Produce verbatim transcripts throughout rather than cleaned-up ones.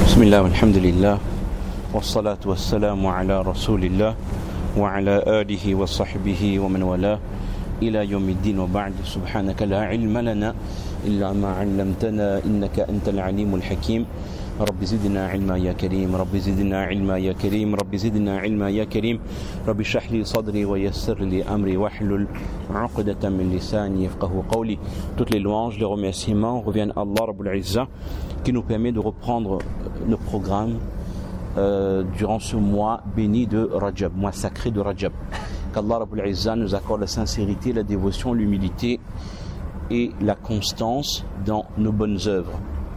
بسم الله والحمد لله والصلاة والسلام على رسول الله وعلى آله وصحبه ومن والاه إلى يوم الدين وبعد. سبحانك لا علم لنا إلا ما علمتنا إنك أنت العليم الحكيم. رب زدنا علما يا كريم، رب زدنا علما يا كريم، رب زدنا علما يا كريم. رب اشرح لي صدري ويسر لي أمري واحلل عقدة من لساني يفقهوا قولي. Toutes les louanges, les remerciements reviennent à Allah Rabbul Izzah qui nous permet de reprendre le programme euh, durant ce mois béni de Rajab, mois sacré de Rajab. Qu'Allah Rabbul Izzah nous accorde la sincérité, la dévotion, l'humilité et la constance dans nos bonnes œuvres.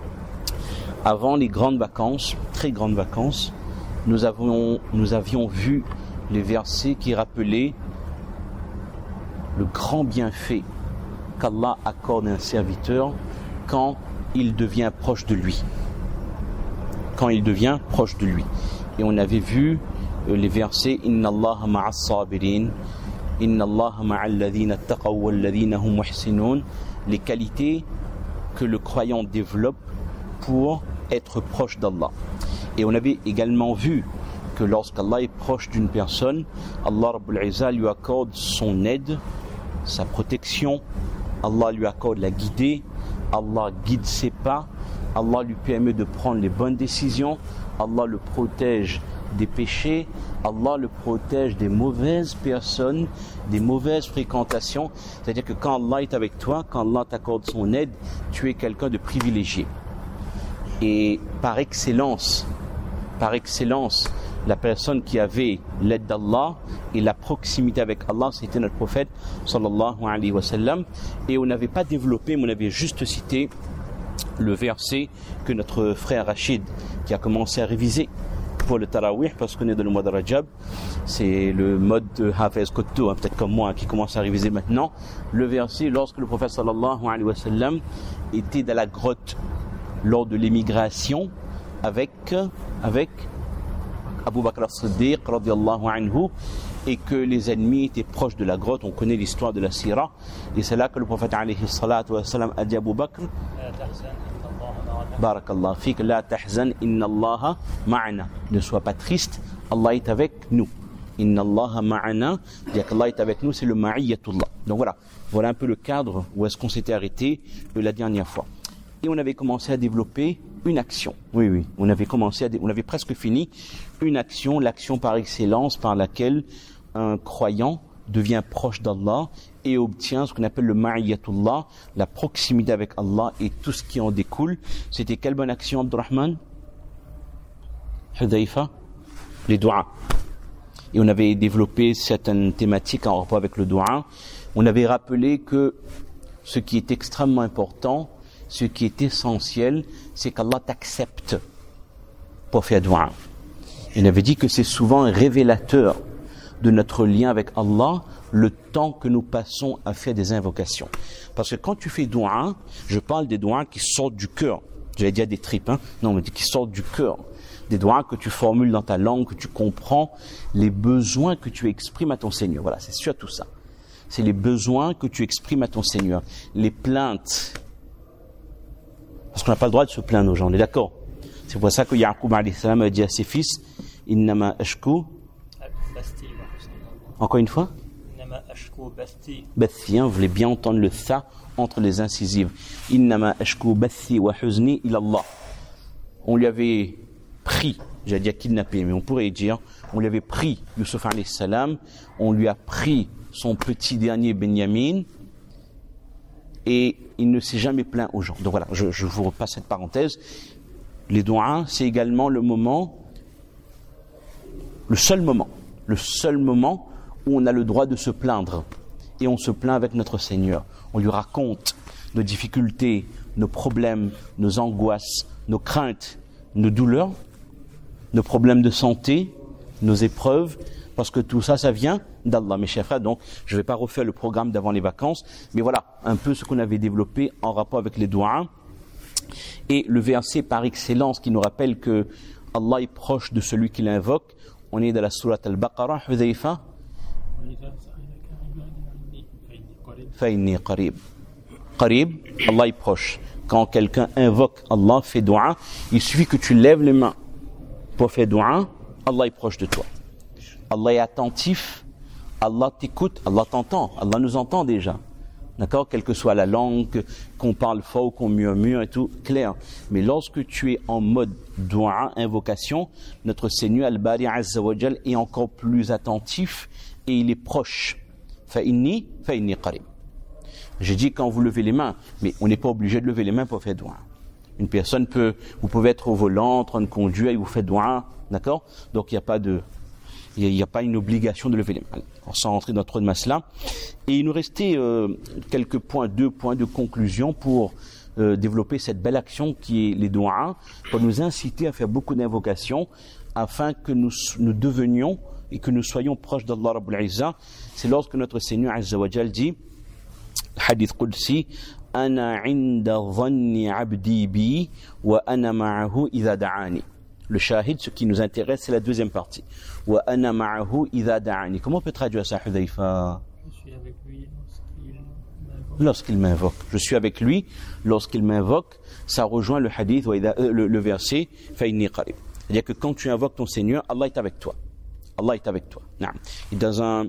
Avant les grandes vacances, très grandes vacances, nous avions, nous avions vu les versets qui rappelaient le grand bienfait qu'Allah accorde à un serviteur quand il devient proche de lui. Quand il devient proche de lui. Et on avait vu les versets « Inna Allah ma'as sabirin » « Inna Allah ma'al ladhina taqaw wal ladhina hum muhsinun » les qualités que le croyant développe pour être proche d'Allah. Et on avait également vu que lorsqu'Allah est proche d'une personne, Allah Rabbul Izzah lui accorde son aide, sa protection, Allah lui accorde la guidée, Allah guide ses pas, Allah lui permet de prendre les bonnes décisions, Allah le protège des péchés, Allah le protège des mauvaises personnes, des mauvaises fréquentations. C'est-à-dire que quand Allah est avec toi, quand Allah t'accorde son aide, tu es quelqu'un de privilégié. Et par excellence, par excellence, la personne qui avait l'aide d'Allah et la proximité avec Allah, c'était notre prophète sallallahu alayhi wa sallam. Et on n'avait pas développé, mais on avait juste cité le verset que notre frère Rachid, qui a commencé à réviser pour le Tarawih, parce qu'on est dans le mois de Rajab, c'est le mode de Hafez Kotto, hein, peut-être comme moi, hein, qui commence à réviser maintenant. Le verset, lorsque le prophète sallallahu alayhi wa sallam était dans la grotte lors de l'émigration avec, avec Abu Bakr as-Siddiq radiyallahu anhu, et que les ennemis étaient proches de la grotte. On connaît l'histoire de la Sira, et c'est là que le prophète alayhi salatu wa sallam a dit à Abu Bakr, Barakallah fik, la tahzan inna Allah ma'ana, ne sois pas triste, Allah est avec nous. Inna Allah ma'ana, dire qu'Allah est avec nous, c'est le ma'iyyatullah. Donc voilà, voilà un peu le cadre où est-ce qu'on s'était arrêté la dernière fois. Et on avait commencé à développer une action. Oui, oui, on avait commencé à dé... on avait presque fini une action, l'action par excellence par laquelle un croyant devient proche d'Allah et obtient ce qu'on appelle le ma'iyyatullah, la proximité avec Allah et tout ce qui en découle. C'était quelle bonne action, Abdurrahman? Hudayfa? Les du'as. Et on avait développé certaines thématiques en rapport avec le du'a. On avait rappelé que ce qui est extrêmement important, ce qui est essentiel, c'est qu'Allah t'accepte pour faire du'a. Il avait dit que c'est souvent un révélateur de notre lien avec Allah, le temps que nous passons à faire des invocations. Parce que quand tu fais du'a, je parle des du'a qui sortent du cœur. J'allais dire des tripes, hein? Non, mais qui sortent du cœur. Des du'a que tu formules dans ta langue, que tu comprends, les besoins que tu exprimes à ton Seigneur. Voilà, c'est surtout ça. C'est les besoins que tu exprimes à ton Seigneur. Les plaintes. Parce qu'on n'a pas le droit de se plaindre aux gens, on est d'accord? C'est pour ça que Ya'qub alayhi salam a dit à ses fils, Innama ashku. Encore une fois? Innama ashku bathi. Bathi, hein, vous voulez bien entendre le tha entre les incisives. Innama ashku bathi wa huzni ila Allah. On lui avait pris, j'allais dire kidnappé, mais on pourrait dire, on lui avait pris Yusuf alayhi salam, on lui a pris son petit dernier Benyamin, et il ne s'est jamais plaint aux gens. Donc voilà, je, je vous repasse cette parenthèse. Les du'a, c'est également le moment, le seul moment, le seul moment où on a le droit de se plaindre. Et on se plaint avec notre Seigneur. On lui raconte nos difficultés, nos problèmes, nos angoisses, nos craintes, nos douleurs, nos problèmes de santé, nos épreuves, parce que tout ça, ça vient d'Allah, mes chers frères. Donc, je ne vais pas refaire le programme d'avant les vacances, mais voilà, un peu ce qu'on avait développé en rapport avec les du'a. Et le verset par excellence qui nous rappelle que Allah est proche de celui qui l'invoque, on est dans la sourate Al-Baqarah, Hudayfa. Fa inni qarib. Qarib, Allah est proche. quand quelqu'un invoque Allah, fait dua, il suffit que tu lèves les mains pour faire dua, Allah est proche de toi. Allah est attentif, Allah t'écoute, Allah t'entend, Allah nous entend déjà. D'accord? Quelle que soit la langue, qu'on parle fort ou qu'on murmure et tout, clair. Mais lorsque tu es en mode dua, invocation, notre Seigneur Al-Bari Azza wa Jal est encore plus attentif et il est proche. Fa'inni, fa'inni qarib. J'ai dit quand vous levez les mains, mais on n'est pas obligé de lever les mains pour faire dua. Une personne peut, vous pouvez être au volant, en train de conduire et vous faites dua, d'accord? Donc il n'y a pas de, il n'y a, a pas une obligation de lever les mains. Alors, sans rentrer dans trop de masla. Et il nous restait euh, quelques points, deux points de conclusion pour euh, développer cette belle action qui est les du'a, pour nous inciter à faire beaucoup d'invocations afin que nous, nous devenions et que nous soyons proches d'Allah Rabbul Izza. C'est lorsque notre Seigneur Azza wa Jal dit, hadith Qudsi, Ana inda dhanni abdi bi wa ana ma'ahu idha da'ani. Le shahid, ce qui nous intéresse, c'est la deuxième partie. Wa ana ma'ahu idha da'ani. Comment on peut traduire ça, Hudhayfa? Je suis avec lui lorsqu'il m'invoque. Lorsqu'il m'invoque. Je suis avec lui lorsqu'il m'invoque. Ça rejoint le hadith, wa idha, euh, le, le verset, fa inni qarib. C'est-à-dire que quand tu invoques ton Seigneur, Allah est avec toi. Allah est avec toi. Et dans un,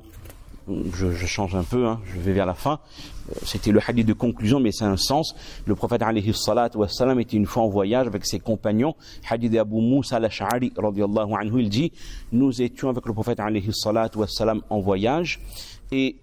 je, je change un peu, hein, je vais vers la fin. C'était le hadith de conclusion, mais c'est un sens. Le prophète alayhi salatu wa salam était une fois en voyage avec ses compagnons. Hadith d'Abu Moussa al-Ash'ari radiyallahu anhu, il dit, nous étions avec le prophète alayhi salatu wa salam en voyage et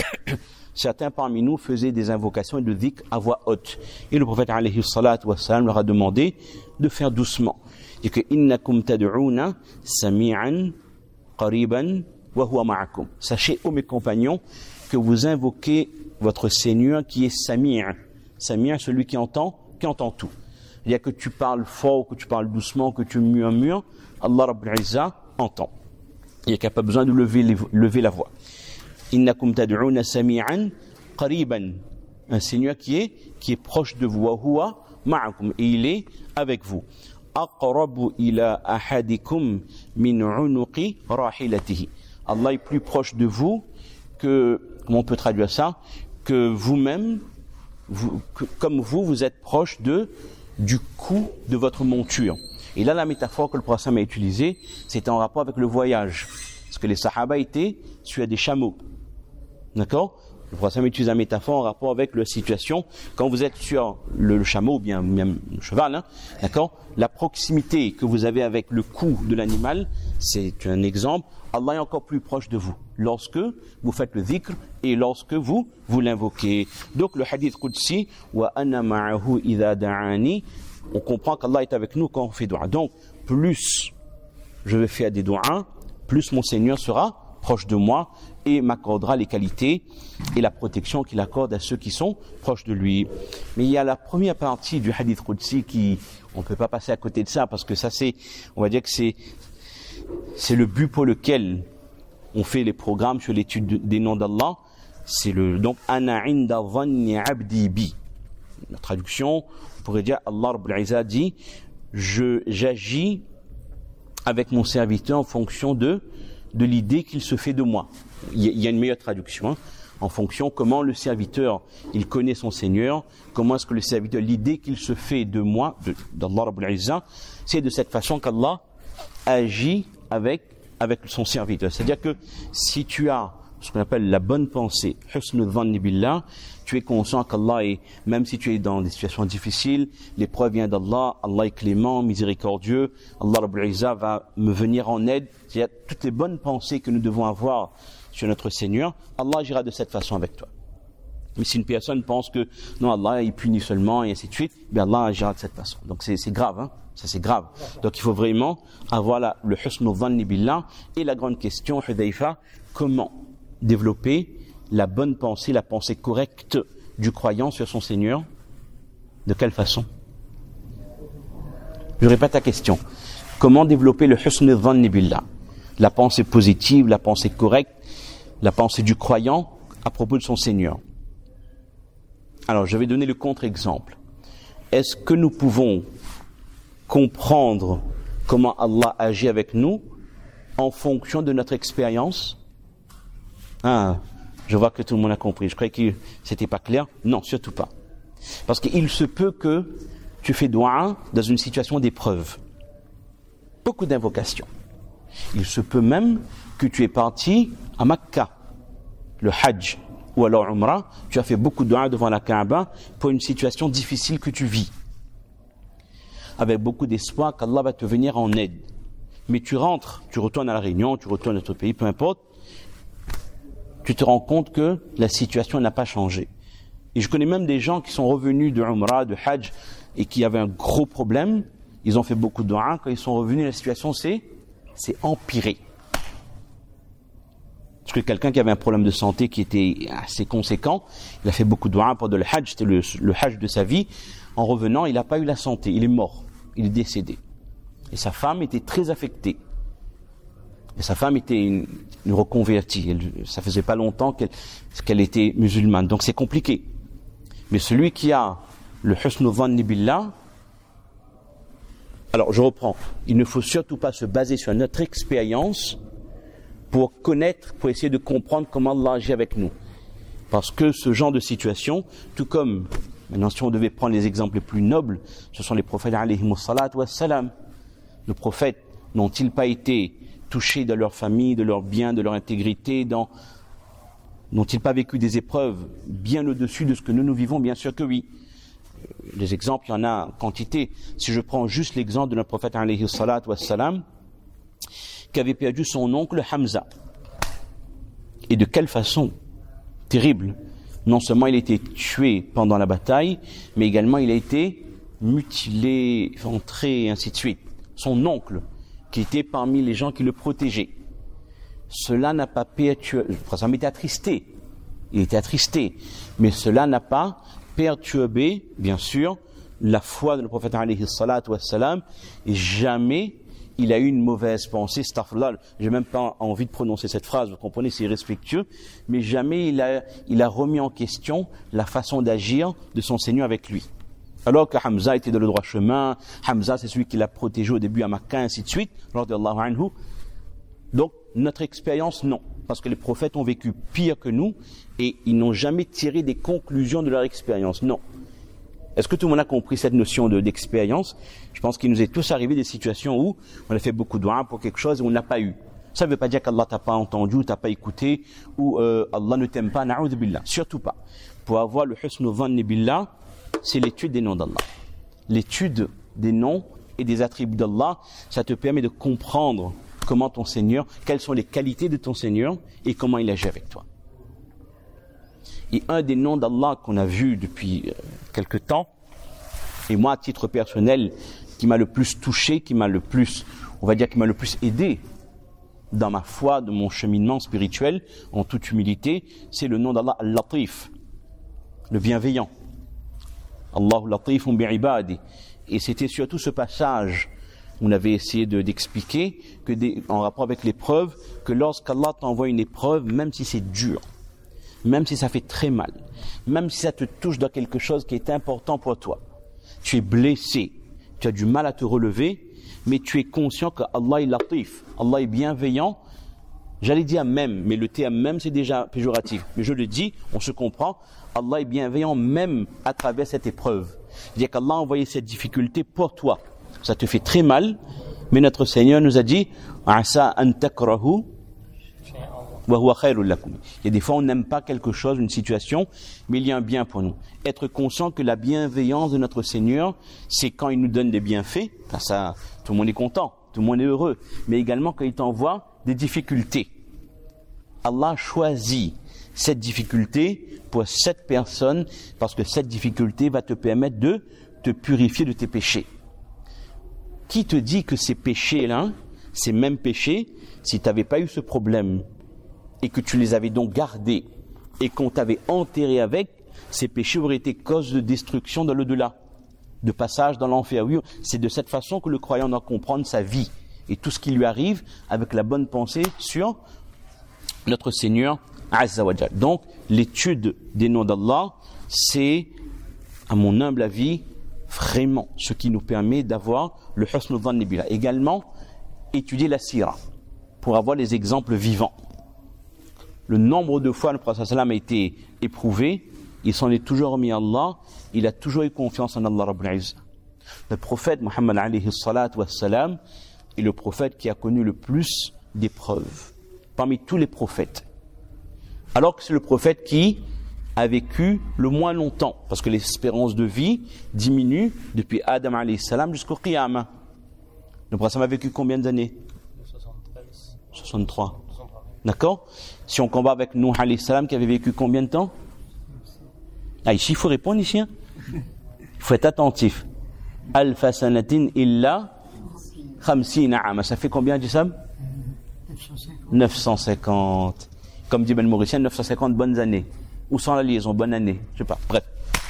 certains parmi nous faisaient des invocations et de dhikr à voix haute. Et le prophète alayhi salatu wa salam leur a demandé de faire doucement. Il dit que innakum tad'una sami'an qariban wa huwa ma'akum. Sachez, ô mes compagnons, que vous invoquez votre Seigneur qui est Sami'. Sami', celui qui entend, qui entend tout. Il y a que tu parles fort, que tu parles doucement, que tu murmures, Allah Rabbul Izza entend. Il n'y a pas besoin de lever, les, lever la voix. Innakum tad'una sami'an qariban. Un Seigneur qui est, qui est proche de vous. Wa huwa ma'akum. Et il est avec vous. Aqrabu ila ahadikum min unuqi rahilatihi. Allah est plus proche de vous que, comment on peut traduire ça, que vous-même, vous, que, comme vous, vous êtes proche de, du cou de votre monture. Et là, la métaphore que le prophète a utilisée, c'est en rapport avec le voyage. Parce que les sahaba étaient sur des chameaux. D'accord? Le prophète utilise la métaphore en rapport avec la situation. Quand vous êtes sur le, le chameau, ou bien même le cheval, hein, d'accord? La proximité que vous avez avec le cou de l'animal, c'est un exemple. Allah est encore plus proche de vous lorsque vous faites le dhikr et lorsque vous vous l'invoquez. Donc le hadith Qudsi, wa ana ma'ahu idha da'ani, on comprend qu'Allah est avec nous quand on fait dua. Donc plus je vais faire des duas, plus mon Seigneur sera proche de moi et m'accordera les qualités et la protection qu'il accorde à ceux qui sont proches de lui. Mais il y a la première partie du hadith Qudsi qui, on ne peut pas passer à côté de ça parce que ça c'est, on va dire que c'est c'est le but pour lequel on fait les programmes sur l'étude des noms d'Allah. C'est le, donc, Ana inda dhanni abdi bi. La traduction, on pourrait dire, Allah Rabbul Izza dit, je, j'agis avec mon serviteur en fonction de, de l'idée qu'il se fait de moi. Il y a une meilleure traduction, hein, en fonction comment le serviteur, il connaît son Seigneur, comment est-ce que le serviteur, l'idée qu'il se fait de moi, de, d'Allah Rabbul Izza, c'est de cette façon qu'Allah agit avec, avec son serviteur. C'est-à-dire que si tu as ce qu'on appelle la bonne pensée, husnul dhanni billah, tu es conscient qu'Allah est, même si tu es dans des situations difficiles, l'épreuve vient d'Allah, Allah est clément, miséricordieux, Allah Rabbul Izza va me venir en aide. C'est-à-dire toutes les bonnes pensées que nous devons avoir sur notre Seigneur, Allah agira de cette façon avec toi. Mais si une personne pense que non, Allah il punit seulement et ainsi de suite, bien Allah agira de cette façon. Donc c'est, c'est grave, hein. Ça c'est grave. Donc il faut vraiment avoir la, le husnul dhanni billah. Et la grande question, Hudhayfa, comment développer la bonne pensée, la pensée correcte du croyant sur son Seigneur? De quelle façon? Je répète ta question. Comment développer le husnul dhanni billah? La pensée positive, la pensée correcte, la pensée du croyant à propos de son Seigneur. Alors je vais donner le contre-exemple. Est-ce que nous pouvons comprendre comment Allah agit avec nous en fonction de notre expérience? Ah, je vois que tout le monde a compris. Je croyais que c'était pas clair. Non, surtout pas. Parce qu'il se peut que tu fais dua dans une situation d'épreuve. Beaucoup d'invocations. Il se peut même que tu es parti à Makkah, le Hajj, ou alors Umrah, tu as fait beaucoup de dua devant la Kaaba pour une situation difficile que tu vis. Avec beaucoup d'espoir qu'Allah va te venir en aide. Mais tu rentres, tu retournes à la Réunion, tu retournes à ton pays, peu importe, tu te rends compte que la situation n'a pas changé. Et je connais même des gens qui sont revenus de Umrah, de Hajj, et qui avaient un gros problème. Ils ont fait beaucoup de dua. Quand ils sont revenus, la situation s'est, s'est empirée. Parce que quelqu'un qui avait un problème de santé qui était assez conséquent, il a fait beaucoup de dua pendant le Hajj, c'était le, le Hajj de sa vie. En revenant, il n'a pas eu la santé, il est mort, il est décédé. Et sa femme était très affectée. Et sa femme était une, une reconvertie. Elle, ça faisait pas longtemps qu'elle, qu'elle était musulmane. Donc c'est compliqué. Mais celui qui a le husnu dhanni billah, alors je reprends, il ne faut surtout pas se baser sur notre expérience pour connaître, pour essayer de comprendre comment Allah agit avec nous. Parce que ce genre de situation, tout comme, maintenant si on devait prendre les exemples les plus nobles, ce sont les prophètes alayhimus salatu wassalam. Les prophètes n'ont-ils pas été touchés de leur famille, de leurs biens, de leur intégrité, dans... n'ont-ils pas vécu des épreuves bien au-dessus de ce que nous nous vivons? Bien sûr que oui. Les exemples, il y en a en quantité. Si je prends juste l'exemple de notre prophète alayhi salatu wassalam, qui avait perdu son oncle Hamza. Et de quelle façon? Terrible. Non seulement il a été tué pendant la bataille, mais également il a été mutilé, ventré, et ainsi de suite. Son oncle, qui était parmi les gens qui le protégeaient. Cela n'a pas perturbé, ça m'était attristé, il était attristé, mais cela n'a pas perturbé, bien sûr, la foi de le prophète alayhi salatu wassalam, et jamais il a eu une mauvaise pensée, astaghfirullah, j'ai même pas envie de prononcer cette phrase, vous comprenez, c'est irrespectueux, mais jamais il a, il a remis en question la façon d'agir de son Seigneur avec lui. Alors que Hamza était dans le droit chemin, Hamza c'est celui qui l'a protégé au début à Makkah, ainsi de suite, radiyallahu anhu. Donc, notre expérience, non. Parce que les prophètes ont vécu pire que nous et ils n'ont jamais tiré des conclusions de leur expérience. Non. Est-ce que tout le monde a compris cette notion de, d'expérience? Je pense qu'il nous est tous arrivé des situations où on a fait beaucoup de dua pour quelque chose et on n'a pas eu. Ça ne veut pas dire qu'Allah t'a pas entendu, t'a pas écouté, ou euh, Allah ne t'aime pas, na'oudhu billah. Surtout pas. Pour avoir le husnu dhanni billah, c'est l'étude des noms d'Allah. L'étude des noms et des attributs d'Allah, ça te permet de comprendre comment ton Seigneur, quelles sont les qualités de ton Seigneur et comment il agit avec toi. Et un des noms d'Allah qu'on a vu depuis euh, quelque temps, et moi à titre personnel, qui m'a le plus touché, qui m'a le plus, on va dire qui m'a le plus aidé dans ma foi, de mon cheminement spirituel, en toute humilité, c'est le nom d'Allah Al-Latif, le bienveillant. Allahu latifun bi'ibadi. Et c'était surtout ce passage on avait essayé de, d'expliquer que des, en rapport avec l'épreuve, que lorsqu'Allah t'envoie une épreuve, même si c'est dur, même si ça fait très mal, même si ça te touche dans quelque chose qui est important pour toi, tu es blessé, tu as du mal à te relever, mais tu es conscient que Allah est latif, Allah est bienveillant. J'allais dire même, mais le terme même c'est déjà péjoratif, mais je le dis, on se comprend, Allah est bienveillant même à travers cette épreuve. C'est-à-dire qu'Allah a envoyé cette difficulté pour toi. Ça te fait très mal, mais notre Seigneur nous a dit Asa an takrahu wa huwa khairul lakum. Il y a des fois on n'aime pas quelque chose, une situation, mais il y a un bien pour nous. Être conscient que la bienveillance de notre Seigneur, c'est quand il nous donne des bienfaits, enfin ça, tout le monde est content, tout le monde est heureux, mais également quand il t'envoie des difficultés. Allah choisit cette difficulté pour cette personne parce que cette difficulté va te permettre de te purifier de tes péchés. Qui te dit que ces péchés-là, ces mêmes péchés, si tu n'avais pas eu ce problème et que tu les avais donc gardés et qu'on t'avait enterré avec, ces péchés auraient été cause de destruction dans l'au-delà, de passage dans l'enfer. Oui, c'est de cette façon que le croyant doit comprendre sa vie et tout ce qui lui arrive avec la bonne pensée sur notre Seigneur Azza wa Jal. Donc, l'étude des noms d'Allah, c'est, à mon humble avis, vraiment ce qui nous permet d'avoir le husnu dhanni billah. Également, étudier la sira pour avoir les exemples vivants. Le nombre de fois le prophète sallam a été éprouvé, il s'en est toujours remis à Allah, il a toujours eu confiance en Allah Rabbul Izzah. Le prophète Muhammad alayhi salatu wassalam est le prophète qui a connu le plus d'épreuves, parmi tous les prophètes. Alors que c'est le prophète qui a vécu le moins longtemps, parce que l'espérance de vie diminue depuis Adam alayhi salam jusqu'au Qiyamah. Le prophète a vécu combien d'années? soixante-treize. soixante-trois. D'accord? Si on combat avec Nuh alayhi salam qui avait vécu combien de temps? Ah, ici, il faut répondre ici. Hein? Il faut être attentif. Alfa sanatin illa khamsina ama. Ça fait combien, Jissam? neuf cent cinquante. Comme dit Ben Mauricien, neuf cent cinquante bonnes années. Où sont la liaison? Bonne année. Je sais pas. Bref.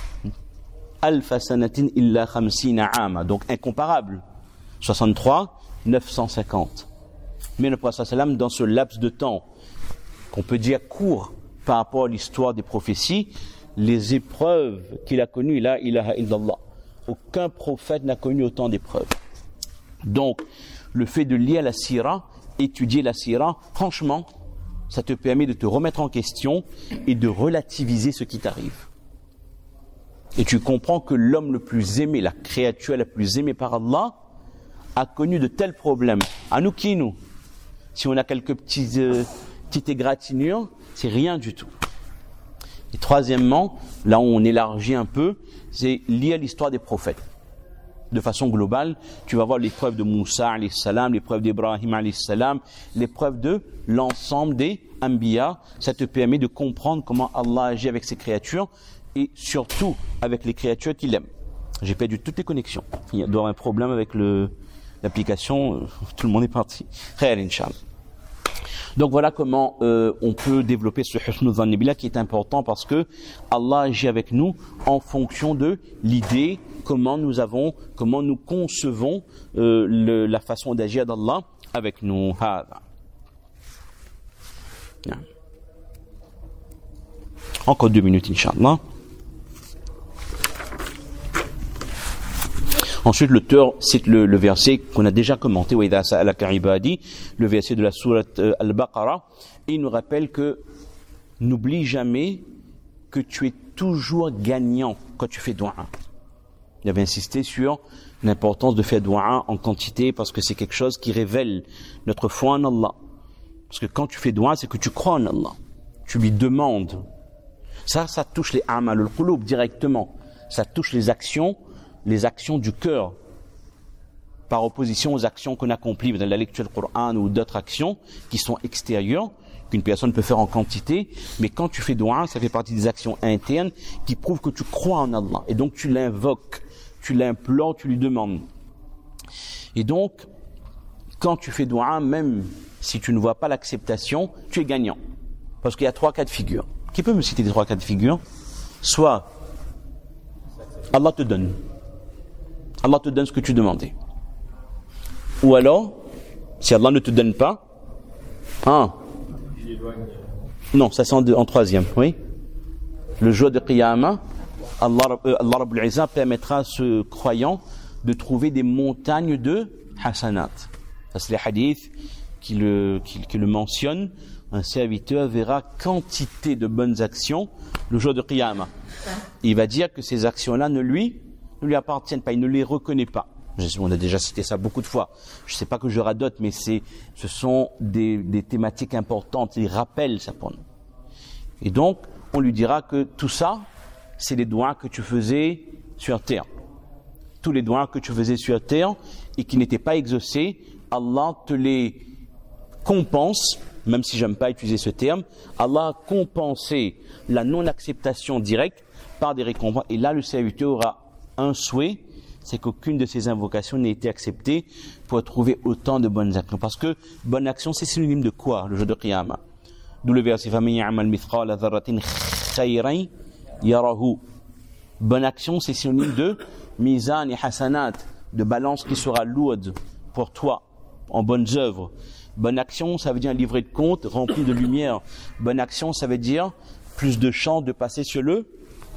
Alfa sanatin illa khamsina ama. Donc, incomparable. soixante-trois, neuf cent cinquante. Mais le prophète sallam, dans ce laps de temps, qu'on peut dire court par rapport à l'histoire des prophéties, les épreuves qu'il a connues, la ilaha illallah. Aucun prophète n'a connu autant d'épreuves. Donc, le fait de lire la sira, étudier la sira, franchement, ça te permet de te remettre en question et de relativiser ce qui t'arrive. Et tu comprends que l'homme le plus aimé, la créature la plus aimée par Allah, a connu de tels problèmes. À nous qui nous? Si on a quelques petites, euh, petites égratignures, c'est rien du tout. Et troisièmement, là où on élargit un peu, c'est lire l'histoire des prophètes. De façon globale, tu vas voir l'épreuve de Moussa alayhi salam, l'épreuve d'Ibrahim alayhi salam, l'épreuve de l'ensemble des Anbiya. Ça te permet de comprendre comment Allah agit avec ses créatures et surtout avec les créatures qu'il aime. J'ai perdu toutes les connexions. Il doit y avoir un problème avec le, l'application. Tout le monde est parti. Khair, Inch'Allah. Donc voilà comment euh, on peut développer ce husnul dhanni billah qui est important parce que Allah agit avec nous en fonction de l'idée, comment nous avons, comment nous concevons euh, le, la façon d'agir d'Allah avec nous. Hada. Encore deux minutes, Inch'Allah. Ensuite, l'auteur cite le, le verset qu'on a déjà commenté, le verset de la sourate euh, Al-Baqarah, et il nous rappelle que n'oublie jamais que tu es toujours gagnant quand tu fais doua. Il avait insisté sur l'importance de faire doua en quantité parce que c'est quelque chose qui révèle notre foi en Allah. Parce que quand tu fais doua, c'est que tu crois en Allah. Tu lui demandes. Ça, ça touche les amal al-qulub directement. Ça touche les actions les actions du cœur, par opposition aux actions qu'on accomplit dans la lecture du Coran ou d'autres actions qui sont extérieures, qu'une personne peut faire en quantité, mais quand tu fais doua, ça fait partie des actions internes qui prouvent que tu crois en Allah. Et donc tu l'invoques, tu l'implores, tu lui demandes. Et donc, quand tu fais doua, même si tu ne vois pas l'acceptation, tu es gagnant. Parce qu'il y a trois cas de figure. Qui peut me citer les trois cas de figure? Soit Allah te donne. Allah te donne ce que tu demandais. Ou alors, si Allah ne te donne pas, hein, non, ça c'est en, en troisième, oui. Le jour de Qiyamah, Allah, euh, Allah Rabbul Izzah permettra à ce croyant de trouver des montagnes de hasanat. Ça c'est les hadiths qui le, qui, qui le mentionnent. Un serviteur verra quantité de bonnes actions le jour de Qiyamah. Il va dire que ces actions-là ne lui ne lui appartiennent pas, il ne les reconnaît pas. On a déjà cité ça beaucoup de fois. Je ne sais pas que je radote, mais c'est, ce sont des, des thématiques importantes, des rappels, ça pour nous. Et donc, on lui dira que tout ça, c'est les doigts que tu faisais sur terre. Tous les doigts que tu faisais sur terre et qui n'étaient pas exaucés, Allah te les compense, même si j'aime pas utiliser ce terme. Allah a compensé la non-acceptation directe par des récompenses. Et là, le serviteur aura un souhait, c'est qu'aucune de ces invocations n'ait été acceptée pour trouver autant de bonnes actions. Parce que bonne action, c'est synonyme de quoi, le jour de Qiyamah? D'où le verset فَمَنْ يَعْمَلْ مِثْقَالَ ذَرَّةٍ خَيْرًا يَرَهُ. Bonne action, c'est synonyme de mizan et hasanat, de balance qui sera lourde pour toi en bonnes œuvres. Bonne action, ça veut dire un livret de compte rempli de lumière. Bonne action, ça veut dire plus de chances de passer sur le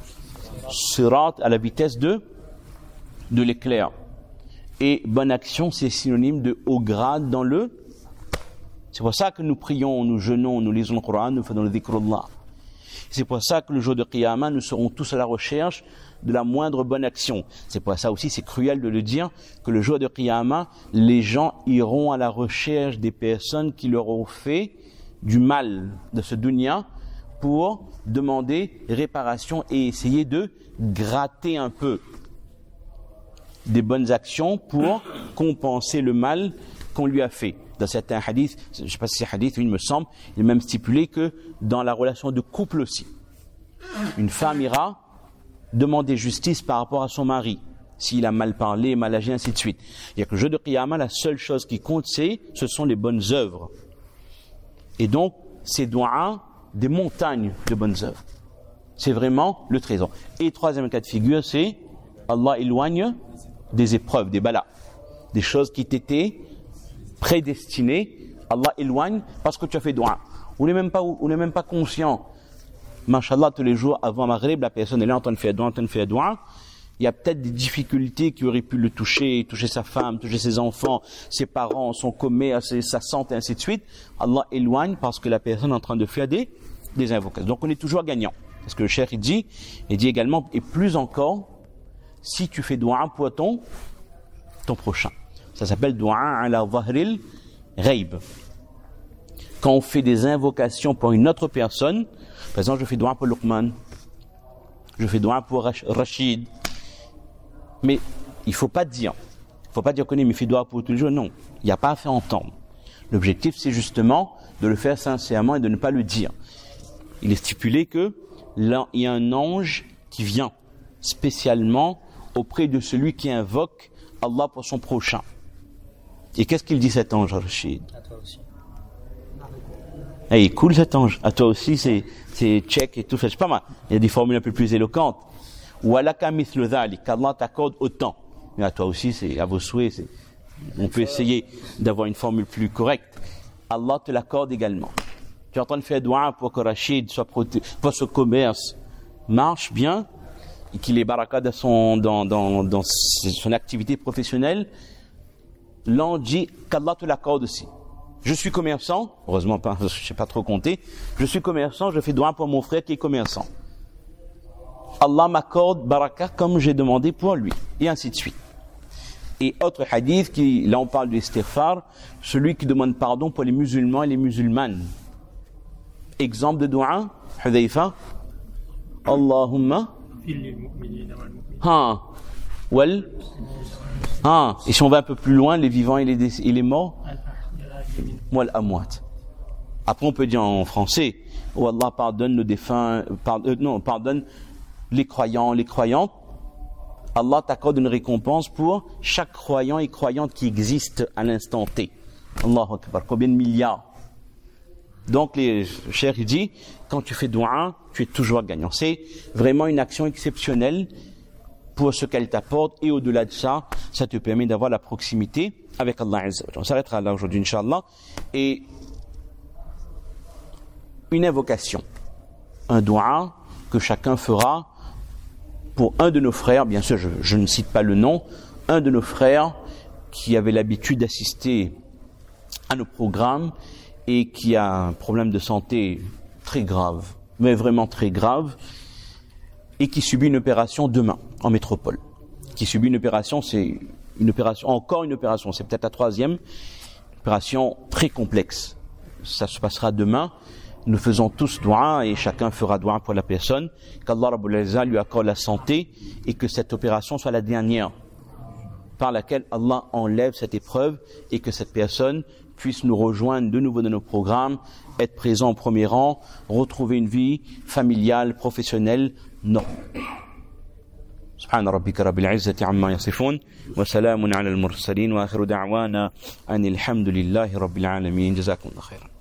sirat à la vitesse de, de l'éclair. Et bonne action, c'est synonyme de haut grade dans le. C'est pour ça que nous prions, nous jeûnons, nous lisons le Coran, nous faisons le dhikrullah. C'est pour ça que le jour de Qiyamah, nous serons tous à la recherche de la moindre bonne action. C'est pour ça aussi, c'est cruel de le dire, que le jour de Qiyamah, les gens iront à la recherche des personnes qui leur ont fait du mal de ce dunya pour demander réparation et essayer de gratter un peu des bonnes actions pour compenser le mal qu'on lui a fait. Dans certains hadiths, je ne sais pas si c'est hadith, il me semble, il est même stipulé que dans la relation de couple aussi, une femme ira demander justice par rapport à son mari, s'il a mal parlé, mal agi, ainsi de suite. Il y a que le jour de Qiyamah, la seule chose qui compte, c'est, ce sont les bonnes œuvres. Et donc, ces doigts, des montagnes de bonnes œuvres. C'est vraiment le trésor. Et troisième cas de figure, c'est Allah éloigne des épreuves, des balas, des choses qui t'étaient prédestinées. Allah éloigne parce que tu as fait doua. On n'est même pas, on n'est même pas conscient. Mashallah, tous les jours avant Maghrib, la personne est là en train de faire doua, en train de faire doua. Il y a peut-être des difficultés qui auraient pu le toucher, toucher sa femme, toucher ses enfants, ses parents, son commerce, sa santé, ainsi de suite. Allah éloigne parce que la personne est en train de faire des, des invocations. Donc on est toujours gagnant. Parce que le cheikh il dit, il dit également, et plus encore, si tu fais doua pour ton, ton prochain. Ça s'appelle doua ala dhahril ghaib. Quand on fait des invocations pour une autre personne, par exemple, je fais doua pour Luqman, je fais doua pour Rachid, mais il ne faut pas dire, il ne faut pas dire qu'on est fait doua pour tous les jours, non, il n'y a pas à faire entendre. L'objectif, c'est justement de le faire sincèrement et de ne pas le dire. Il est stipulé que là, il y a un ange qui vient spécialement auprès de celui qui invoque Allah pour son prochain. Et qu'est-ce qu'il dit cet ange, Rachid? À toi aussi. Hey, il est cool cet ange. À toi aussi, c'est, c'est check et tout ça. C'est pas mal. Il y a des formules un peu plus éloquentes. Walaka mithlu dhalik, qu'Allah t'accorde autant. Mais à toi aussi, c'est à vos souhaits. C'est, on peut essayer d'avoir une formule plus correcte. Allah te l'accorde également. Tu es en train de faire doua pour que Rachid soit protégé, pour ce commerce marche bien, et qu'il ait baraka dans son, dans, dans, dans son activité professionnelle. L'ange dit qu'Allah te l'accorde aussi. Je suis commerçant, heureusement pas, je ne sais pas trop compter, je suis commerçant, je fais doua pour mon frère qui est commerçant. Allah m'accorde baraka comme j'ai demandé pour lui, et ainsi de suite. Et autre hadith, qui, là on parle du istighfar, celui qui demande pardon pour les musulmans et les musulmanes. Exemple de doua, Hudhayfa, Allahumma, ha, wal, ha, et si on va un peu plus loin, les vivants et les, déc- et les morts, wal amwat. Après on peut dire en français, oh Allah pardonne nos défunts, pardonne, euh, non, pardonne les croyants, les croyantes. Allah t'accorde une récompense pour chaque croyant et croyante qui existe à l'instant T. Allahu Akbar, combien de milliards? Donc, les chers, il dit, quand tu fais doua, tu es toujours gagnant. C'est vraiment une action exceptionnelle pour ce qu'elle t'apporte, et au-delà de ça, ça te permet d'avoir la proximité avec Allah Azza wa Jalla. On s'arrêtera là aujourd'hui, Inch'Allah. Et une invocation, un doua que chacun fera pour un de nos frères, bien sûr, je, je ne cite pas le nom, un de nos frères qui avait l'habitude d'assister à nos programmes et qui a un problème de santé très grave, mais vraiment très grave, et qui subit une opération demain, en métropole. Qui subit une opération, c'est une opération, encore une opération, c'est peut-être la troisième, une opération très complexe. Ça se passera demain. Nous faisons tous doua et chacun fera doua pour la personne, qu'Allah Rabbul Izza lui accorde la santé et que cette opération soit la dernière par laquelle Allah enlève cette épreuve et que cette personne puisse nous rejoindre de nouveau dans nos programmes, être présent au premier rang, retrouver une vie familiale, professionnelle, normale. سبحان ربك رب العزة عما يصفون وسلام على المرسلين وآخر دعوانا أن الحمد لله رب العالمين جزاكم الله خيرا